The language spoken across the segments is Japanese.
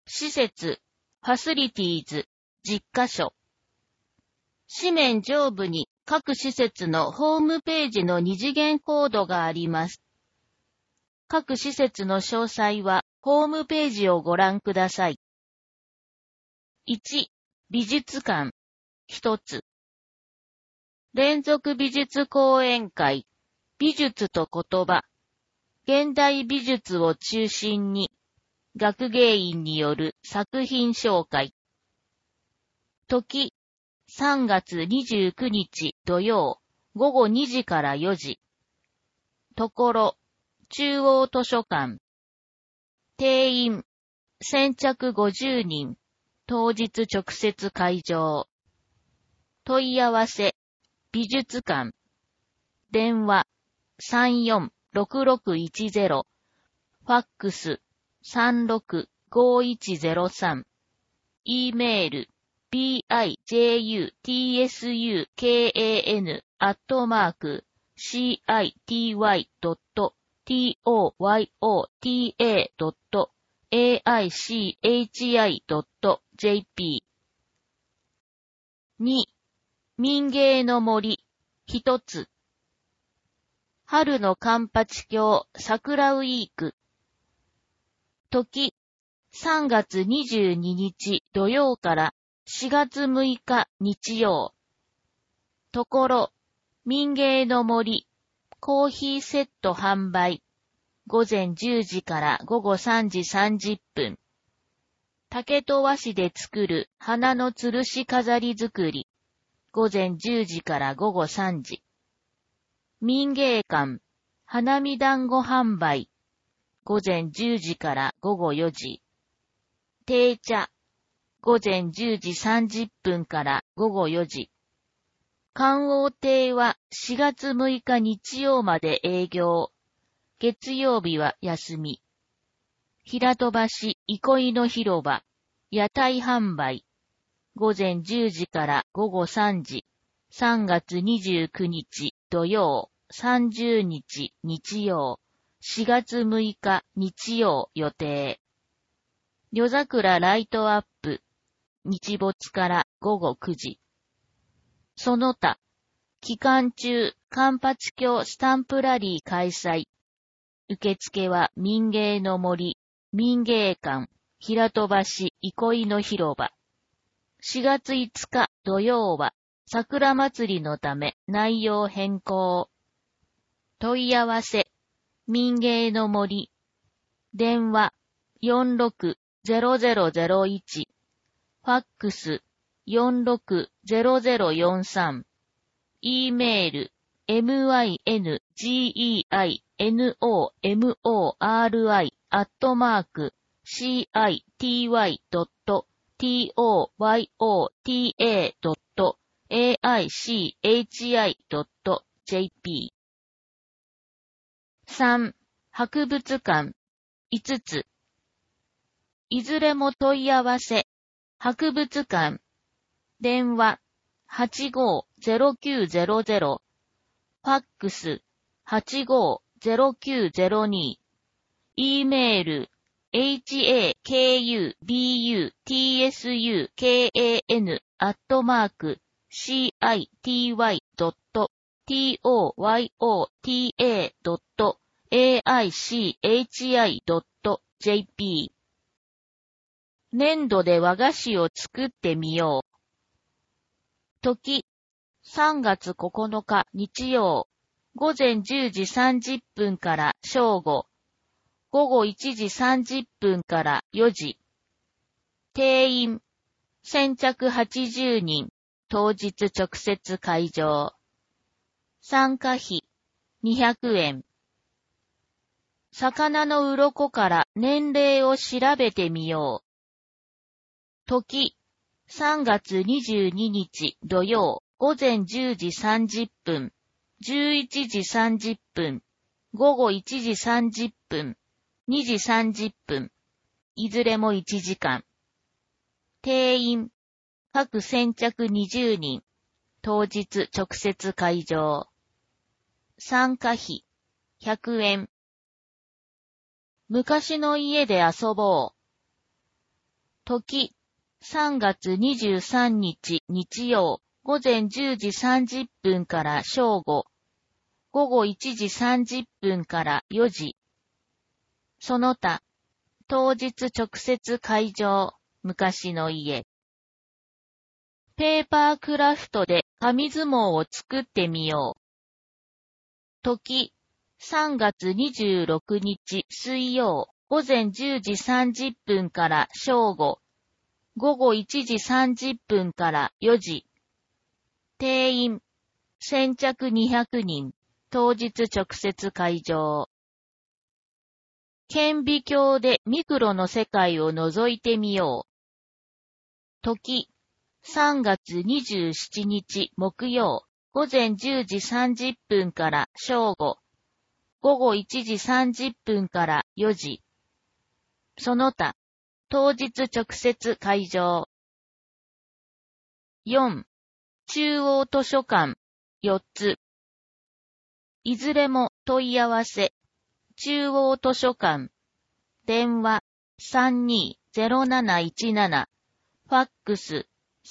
施設、ファシリティーズ、10カ所。紙面上部に各施設のホームページの二次元コードがあります。各施設の詳細はホームページをご覧ください。1、美術館、1つ。連続美術講演会、美術と言葉、現代美術を中心に、学芸員による作品紹介。時、3月29日土曜、午後2時から4時。ところ、中央図書館。定員、先着50人。当日直接会場。問い合わせ、美術館。電話、34-6610。ファックス、36-5103。E メール、bijutsukan@city.toyota.aichi.jp。 2. 民芸の森、一つ。春のカンパチ郷桜ウィーク。時、3月22日土曜から4月6日日曜。ところ、民芸の森、コーヒーセット販売。午前10時から午後3時30分。竹と和紙で作る花の吊るし飾り作り。午前10時から午後3時。民芸館、花見団子販売。午前10時から午後4時。定茶。午前10時30分から午後4時。観王亭は4月6日日曜まで営業。月曜日は休み。平戸橋憩いの広場。屋台販売。午前10時から午後3時。3月29日土曜。30日日曜。4月6日日曜予定。夜桜ライトアップ。日没から午後9時。その他、期間中、カンパチ郷スタンプラリー開催。受付は民芸の森、民芸館、平戸橋憩いの広場。4月5日土曜は、桜祭りのため内容変更。問い合わせ、民芸の森。電話、46-0001。ファックス、46-0043。E メール、mingei.city.toyota.aichi.jp。 3. 博物館、5つ。いずれも問い合わせ、博物館。電話、85-0900。ファックス、85-0902。E メール、hakubutsukan@city.toyota.aichi.jp。 粘土で和菓子を作ってみよう。時、3月9日日曜、午前10時30分から正午、午後1時30分から4時。定員、先着80人、当日直接会場。参加費、200円。魚の鱗から年齢を調べてみよう。時、3月22日土曜、午前10時30分、11時30分、午後1時30分、2時30分、いずれも1時間。定員、各先着20人、当日直接会場。参加費、100円。昔の家で遊ぼう。 時、3月23日日曜、午前10時30分から正午、午後1時30分から4時。その他、当日直接会場、昔の家。ペーパークラフトで紙相撲を作ってみよう。時、3月26日水曜、午前10時30分から正午、午後1時30分から4時。定員、先着200人、当日直接会場。顕微鏡でミクロの世界を覗いてみよう。時、3月27日木曜、午前10時30分から正午、午後1時30分から4時。その他、当日直接会場。4. 中央図書館4つ。いずれも問い合わせ。中央図書館。電話320717。ファックス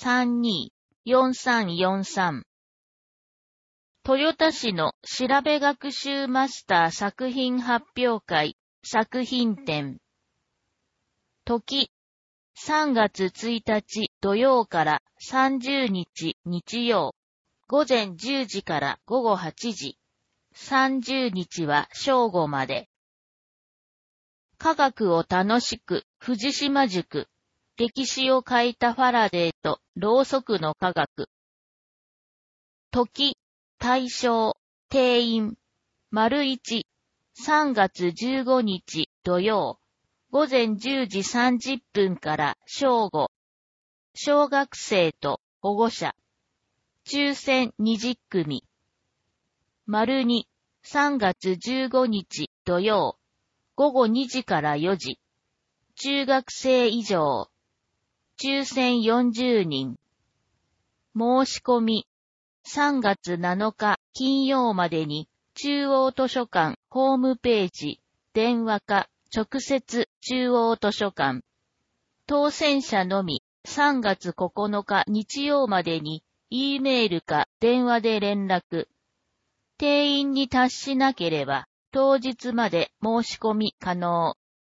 324343。豊田市の調べ学習マスター作品発表会作品展。時、3月1日土曜から30日日曜、午前10時から午後8時、30日は正午まで。科学を楽しく、藤島塾、歴史を書いたファラデーとろうそくの科学。時、対象、定員、1、3月15日土曜、午前10時30分から正午、小学生と保護者、抽選20組。2、3月15日土曜、午後2時から4時、中学生以上、抽選40人。申し込み、3月7日金曜までに中央図書館ホームページ、電話か直接中央図書館。当選者のみ3月9日日曜までに E メールか電話で連絡。定員に達しなければ当日まで申し込み可能。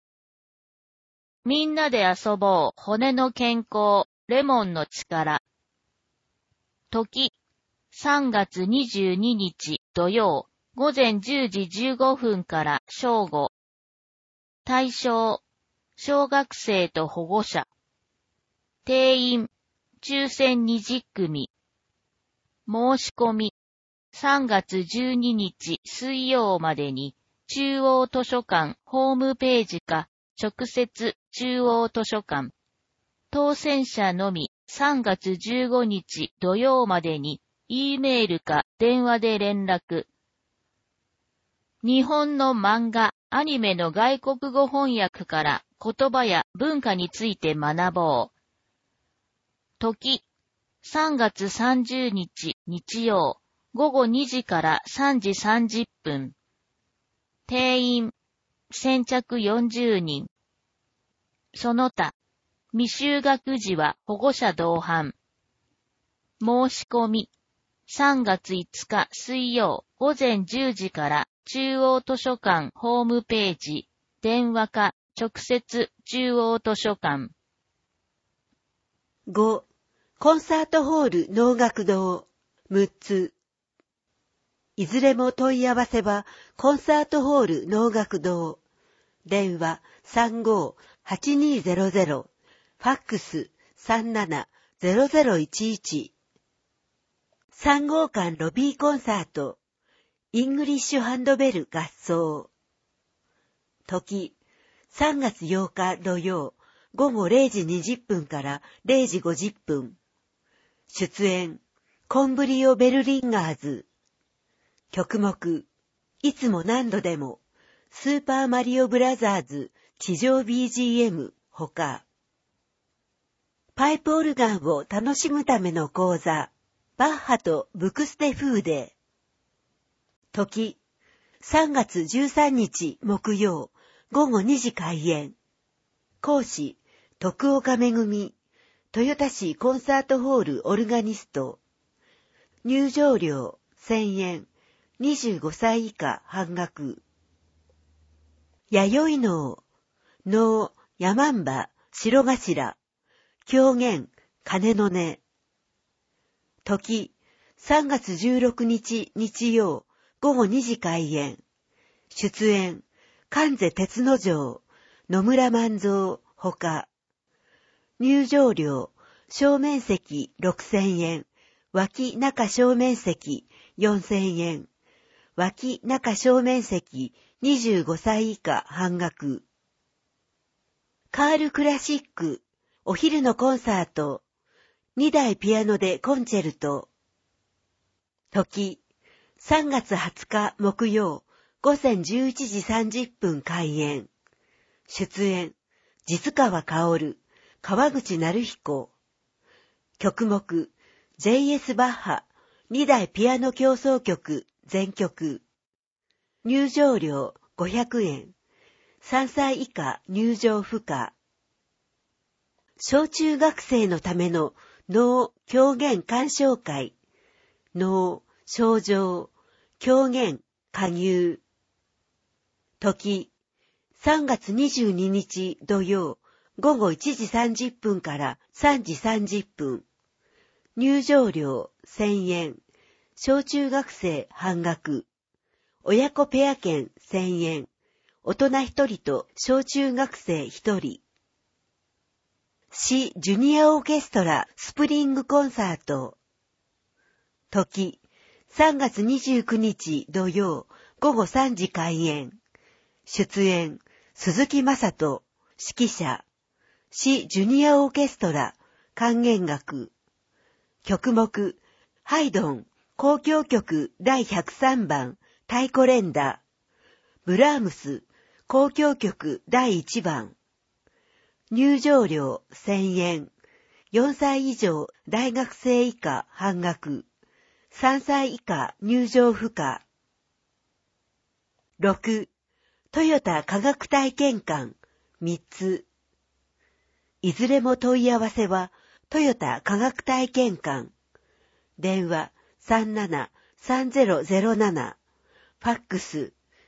みんなで遊ぼう骨の健康レモンの力。時、3月22日土曜、午前10時15分から正午。対象、小学生と保護者。定員、抽選20組。申し込み、3月12日水曜までに中央図書館ホームページか直接中央図書館。当選者のみ3月15日土曜までに E メールか電話で連絡。日本の漫画、アニメの外国語翻訳から言葉や文化について学ぼう。時、3月30日日曜、午後2時から3時30分。定員、先着40人。その他、未就学児は保護者同伴。申し込み、3月5日水曜午前10時から中央図書館ホームページ、電話か直接中央図書館。 5. コンサートホール能楽堂6つ。いずれも問い合わせはコンサートホール能楽堂。電話35-8200。ファックス37-0011。3号館ロビーコンサート。イングリッシュハンドベル合奏。時、3月8日土曜、午後0時20分から0時50分。出演、コンブリオ・ベルリンガーズ。曲目、いつも何度でも、スーパーマリオブラザーズ地上 BGM ほか。パイプオルガンを楽しむための講座、バッハとブクステフーデ。時、3月13日木曜、午後2時開演。講師、 徳岡めぐみ、豊田市コンサートホールオルガニスト。入場料1000円、25歳以下半額。弥生能、能、山んば、白頭、狂言、鐘の音。時、3月16日日曜、午後2時開演。出演、関瀬鉄之丞、野村万蔵、ほか。入場料、正面席6000円、脇中正面席4000円、脇中正面席25歳以下半額。カールクラシック、お昼のコンサート、2台ピアノでコンチェルト。時、3月20日木曜、午前11時30分開演。出演、実川薫、川口成彦。曲目、J.S. バッハ、2台ピアノ協奏曲、全曲。入場料500円。3歳以下入場不可。小中学生のための能狂言鑑賞会。能、唱状、狂言、歌入。時、3月22日土曜、午後1時30分から3時30分。入場料1000円。小中学生半額。親子ペア券1000円。大人1人と小中学生1人。市ジュニアオーケストラスプリングコンサート。時、3月29日土曜、午後3時開演。出演、鈴木正人、指揮者。市ジュニアオーケストラ管弦楽。曲目、ハイドン、交響曲第103番、太鼓連打。ブラームス、交響曲第1番。入場料1000円。4歳以上大学生以下半額。3歳以下入場不可。6. トヨタ科学体験館3つ。いずれも問い合わせはトヨタ科学体験館。電話37-3007。ファックス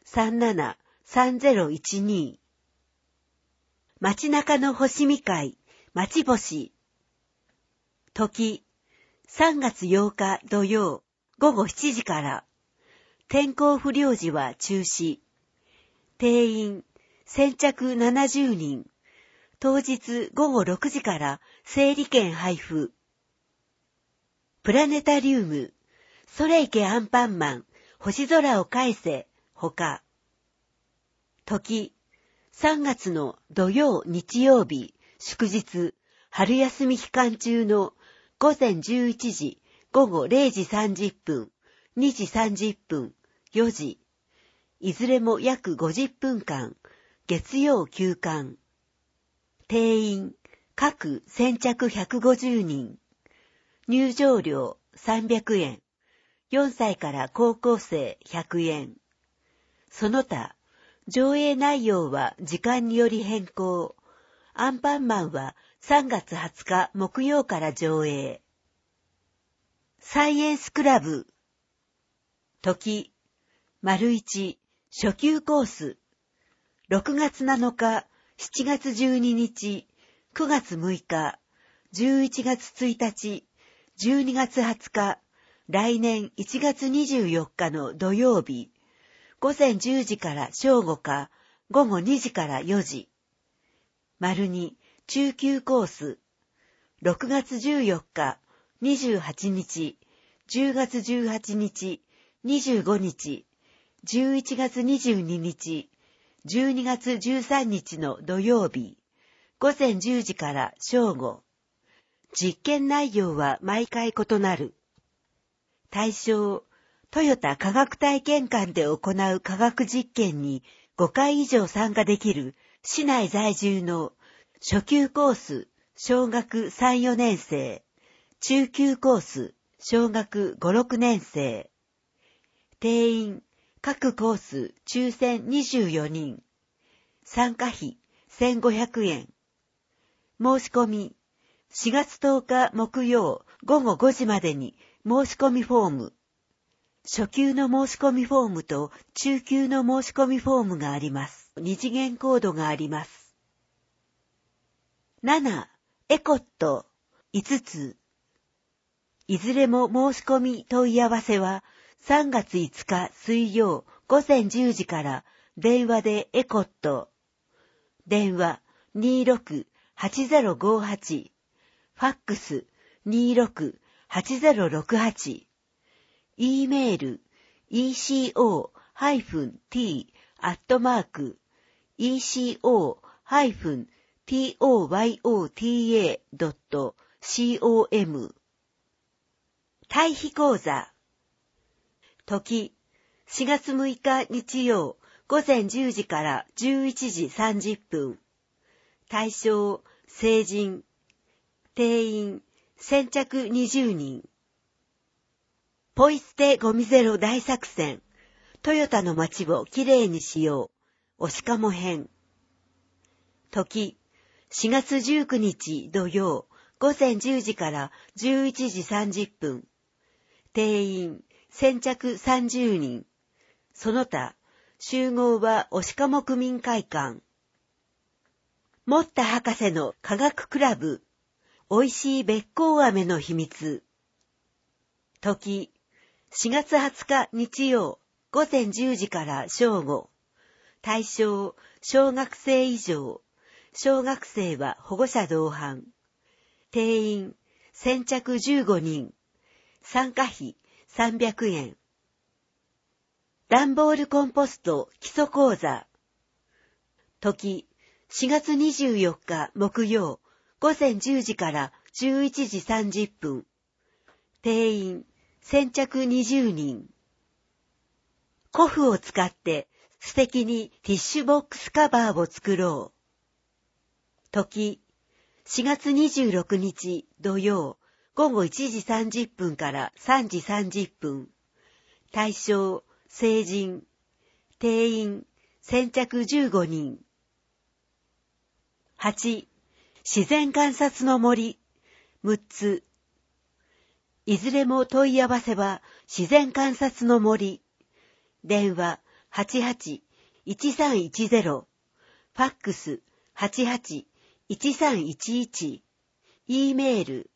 37-3012。街中の星見会、街星。時、3月8日土曜、午後7時から。天候不良時は中止。定員、先着70人。当日午後6時から整理券配布。プラネタリウム、それいけアンパンマン、星空を返せ、ほか。時、3月の土曜日曜日、祝日、春休み期間中の午前11時、午後0時30分、2時30分、4時。いずれも約50分間、月曜休館。定員、各先着150人。入場料300円。4歳から高校生100円。その他、上映内容は時間により変更。アンパンマンは3月20日木曜から上映。サイエンスクラブ。時、1初級コース。6月7日、7月12日、9月6日、11月1日、12月20日、来年1月24日の土曜日。午前10時から正午か、午後2時から4時。2中級コース。6月14日、28日、10月18日、25日、11月22日、12月13日の土曜日。午前10時から正午。実験内容は毎回異なる。対象、トヨタ科学体験館で行う科学実験に5回以上参加できる市内在住の初級コース小学3、4年生、中級コース小学5、6年生。定員、各コース抽選24人。参加費1500円。 申し込み。4月10日木曜午後5時までに申し込みフォーム。初級の申し込みフォームと中級の申し込みフォームがあります。2次元コードがあります。7、エコット。5つ。いずれも申し込み問い合わせは3月5日水曜午前10時から電話でエコット。電話26-8058。ファックス 26-8068。E メール eco-toyota.com。 対比講座。時、4月6日日曜午前10時から11時30分。対象、成人。定員、先着20人。ポイ捨てゴミゼロ大作戦。トヨタの街をきれいにしよう。おしかも編。時、4月19日土曜午前10時から11時30分。定員、先着30人。その他、集合はおしかも区民会館。もった博士の科学クラブ。おいしいべっこう飴の秘密。時、4月20日日曜午前10時から正午。対象、小学生以上。小学生は保護者同伴。定員、先着15人。参加費300円。段ボールコンポスト基礎講座。時、4月24日木曜午前10時から11時30分。定員、先着20人。古布を使って素敵にティッシュボックスカバーを作ろう。時、4月26日土曜午後1時30分から3時30分。対象、成人。定員、先着15人。8、自然観察の森。6つ。いずれも問い合わせは自然観察の森。電話88-1310。ファックス88-1311。E メール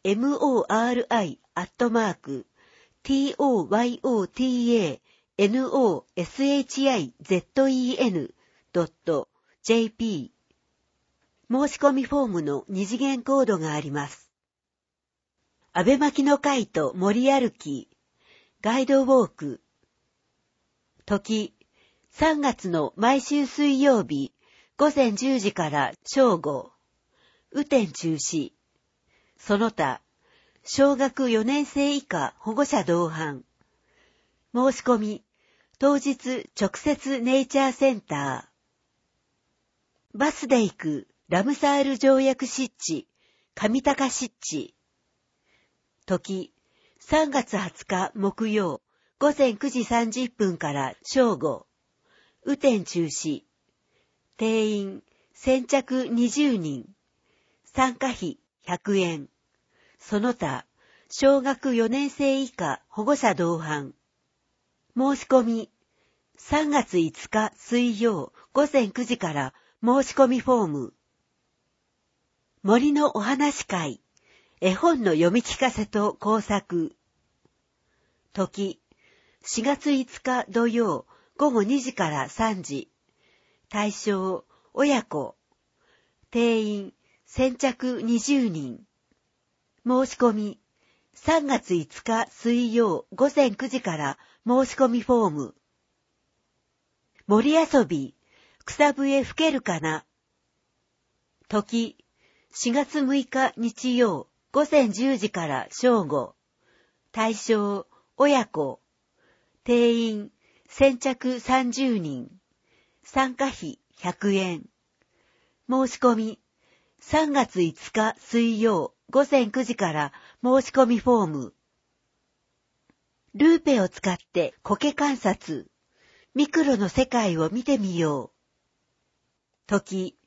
mori@toyanoshizen.jp。 申し込みフォームの二次元コードがあります。安倍巻の会と森歩き、ガイドウォーク。時、3月の毎週水曜日、午前10時から正午。雨天中止。その他、小学4年生以下保護者同伴。申し込み、当日直接ネイチャーセンター。バスで行くラムサール条約湿地、上高湿地。時、3月20日木曜、午前9時30分から正午。雨天中止。定員、先着20人。参加費100円。その他、小学4年生以下保護者同伴。申し込み、3月5日水曜午前9時から申し込みフォーム。森のお話会、絵本の読み聞かせと工作。時、4月5日土曜午後2時から3時。対象、親子。定員、先着20人。申し込み、3月5日水曜午前9時から申し込みフォーム。森遊び、草笛吹けるかな。時、4月6日日曜午前10時から正午。対象、親子。定員、先着30人。参加費100円。申し込み、3月5日水曜午前9時から申し込みフォーム。ルーペを使って苔観察。ミクロの世界を見てみよう。時、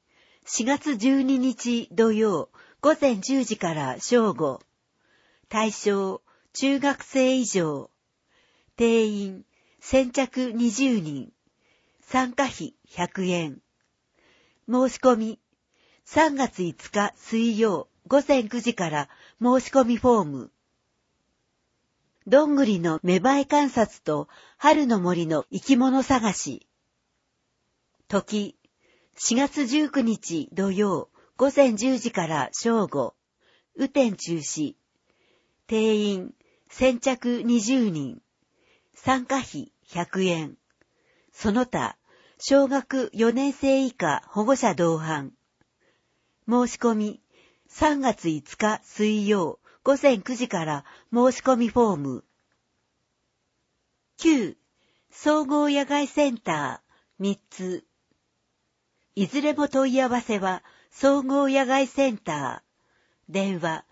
4月12日土曜午前10時から正午。対象、中学生以上。定員、先着20人。参加費100円。申し込み、3月5日水曜午前9時から申し込みフォーム。どんぐりの芽生え観察と春の森の生き物探し。時、4月19日土曜午前10時から正午。雨天中止。定員、先着20人。参加費100円。その他、小学4年生以下保護者同伴。申し込み、3月5日水曜午前9時から申し込みフォーム。9. 総合野外センター3つ。いずれも問い合わせは総合野外センター。電話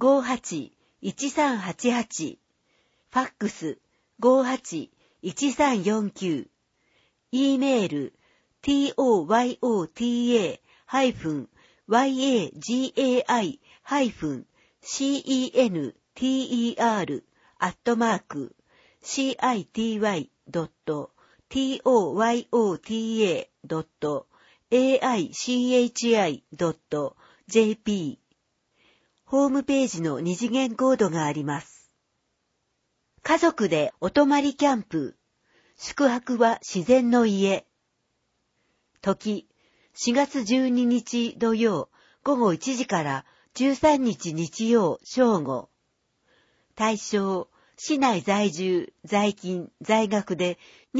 58-1388。ファックス 58-1349。E メール toyota-center-city.aichi.jp ホームページの二次元コードがあります。家族でお泊まりキャンプ。宿泊は自然の家。時、4月12日土曜午後1時から13日日曜正午。対象、市内在住、在勤、在学で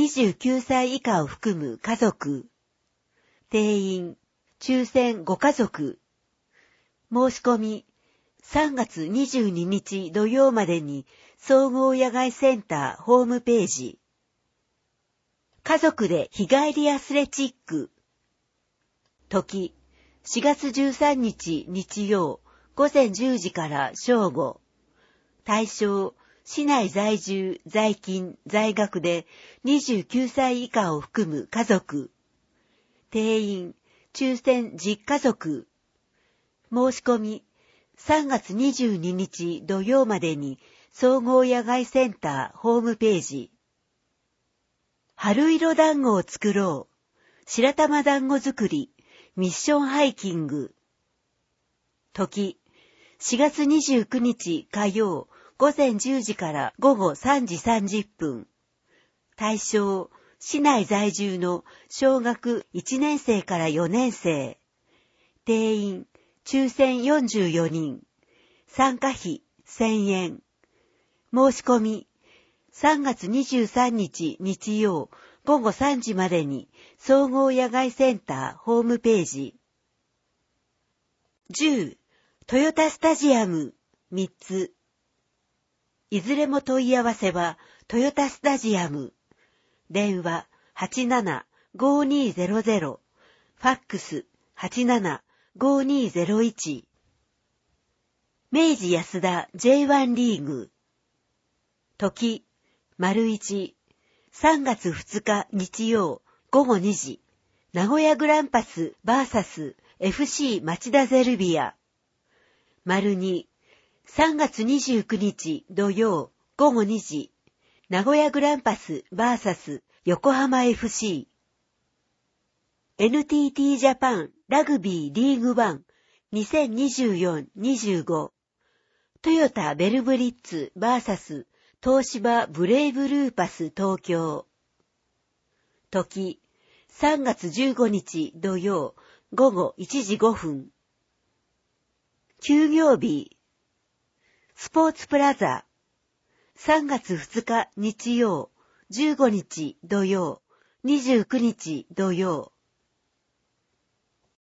29歳以下を含む家族。定員、抽選5家族。申し込み、3月22日土曜までに総合野外センターホームページ。家族で日帰りアスレチック。時、4月13日日曜午前10時から正午。対象、市内在住、在勤、在学で29歳以下を含む家族。定員、抽選10家族。申し込み、3月22日土曜までに総合野外センターホームページ。春色団子を作ろう。白玉団子作り。ミッションハイキング。時、4月29日火曜午前10時から午後3時30分。対象、市内在住の小学1年生から4年生。定員、抽選44人。参加費1000円。申し込み、3月23日日曜午後3時までに総合野外センターホームページ。10. トヨタスタジアム3つ。いずれも問い合わせはトヨタスタジアム。電話 87-5200。ファックス 87-5201。明治安田 J1 リーグ。時、1、3月2日日曜午後2時。名古屋グランパス vs FC 町田ゼルビア。2、3月29日土曜午後2時。名古屋グランパス vs 横浜 FC。NTT ジャパンラグビーリーグワン2024-25。トヨタベルブリッツ vs 東芝ブレイブルーパス東京。時、3月15日土曜午後1時5分。休業日。スポーツプラザ。3月2日日曜、15日土曜、29日土曜。